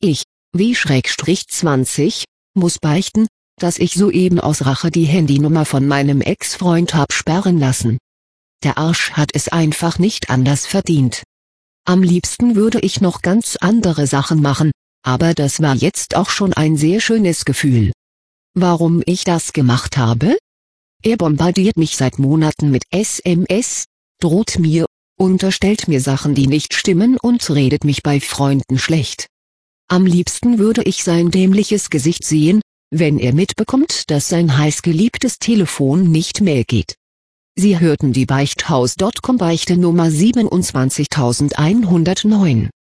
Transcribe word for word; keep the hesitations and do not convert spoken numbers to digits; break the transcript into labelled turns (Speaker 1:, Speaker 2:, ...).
Speaker 1: Ich, wie Schrägstrich zwanzig, muss beichten, dass ich soeben aus Rache die Handynummer von meinem Ex-Freund hab sperren lassen. Der Arsch hat es einfach nicht anders verdient. Am liebsten würde ich noch ganz andere Sachen machen, aber das war jetzt auch schon ein sehr schönes Gefühl. Warum ich das gemacht habe? Er bombardiert mich seit Monaten mit S M S, droht mir, unterstellt mir Sachen, die nicht stimmen und redet mich bei Freunden schlecht. Am liebsten würde ich sein dämliches Gesicht sehen, wenn er mitbekommt, dass sein heißgeliebtes Telefon nicht mehr geht. Sie hörten die Beichthaus Punkt com Beichte Nummer siebenundzwanzigtausendeinhundertneun.